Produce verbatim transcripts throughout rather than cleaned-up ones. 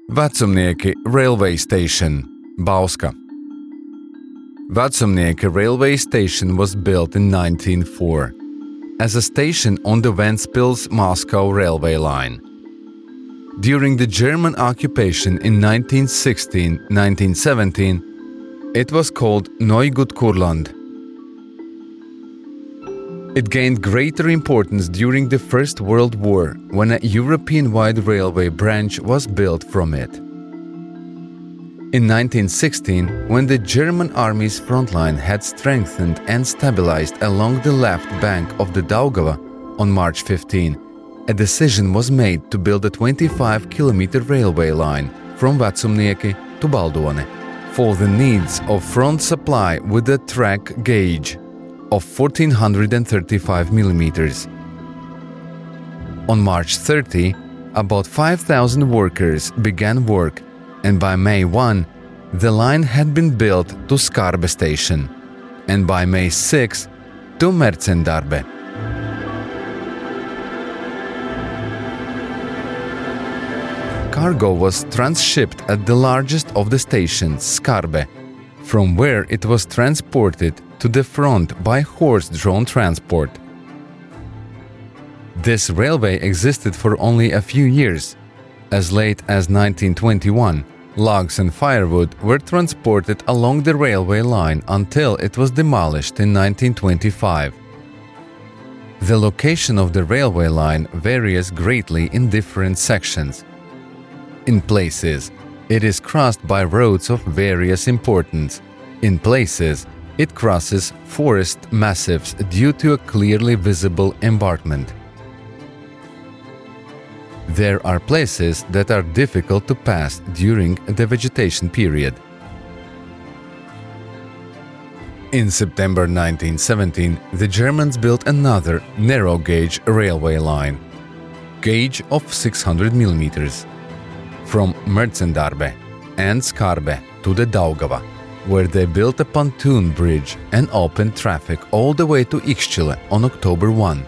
Vecumnieki Railway Station, Bauska. Vecumnieki Railway Station was built in nineteen oh four as a station on the Ventspils-Moscow railway line. During the German occupation in nineteen sixteen to nineteen seventeen, it was called Neugut Kurland. It gained greater importance during the First World War when a European-wide railway branch was built from it. In nineteen sixteen, when the German army's front line had strengthened and stabilized along the left bank of the Daugava, on March fifteenth, a decision was made to build a twenty-five kilometer railway line from Vecumnieki to Baldone for the needs of front supply with a track gauge of fourteen thirty-five millimeters. On March thirtieth, about five thousand workers began work, and by May first, the line had been built to Skarbe station, and by May sixth to Mercendarbe. Cargo was transshipped at the largest of the stations, Skarbe, from where it was transported to the front by horse-drawn transport. This railway existed for only a few years. As late as nineteen twenty-one, logs and firewood were transported along the railway line until it was demolished in nineteen twenty-five. The location of the railway line varies greatly in different sections. In places, it is crossed by roads of various importance. In places, it crosses forest massifs due to a clearly visible embankment. There are places that are difficult to pass during the vegetation period. In September nineteen seventeen, the Germans built another narrow-gauge railway line, gauge of six hundred millimeters, from Mercendarbe and Skarbe to the Daugava, where they built a pontoon bridge and opened traffic all the way to Ixchile on October first.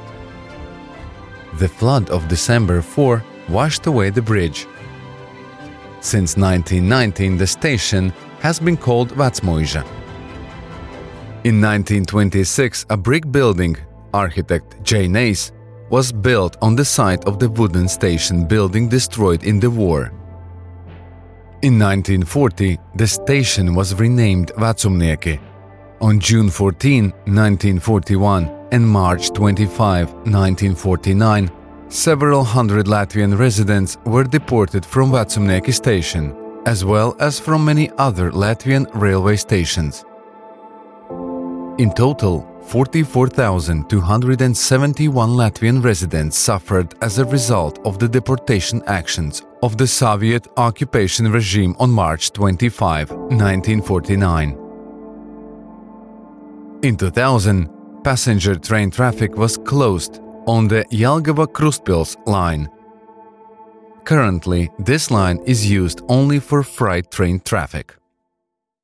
The flood of December fourth washed away the bridge. Since nineteen nineteen, the station has been called Vecmoiža. In nineteen twenty-six, a brick building, architect J. Nace, was built on the site of the wooden station building destroyed in the war. In nineteen forty, the station was renamed Vecumnieki. On June fourteenth, nineteen forty-one and March twenty-fifth, nineteen forty-nine, several hundred Latvian residents were deported from Vecumnieki station, as well as from many other Latvian railway stations. In total, forty-four thousand two hundred seventy-one Latvian residents suffered as a result of the deportation actions of the Soviet occupation regime on March twenty-fifth, nineteen forty-nine. In two thousand, passenger train traffic was closed on the Jelgava-Krustpils line. Currently, this line is used only for freight train traffic.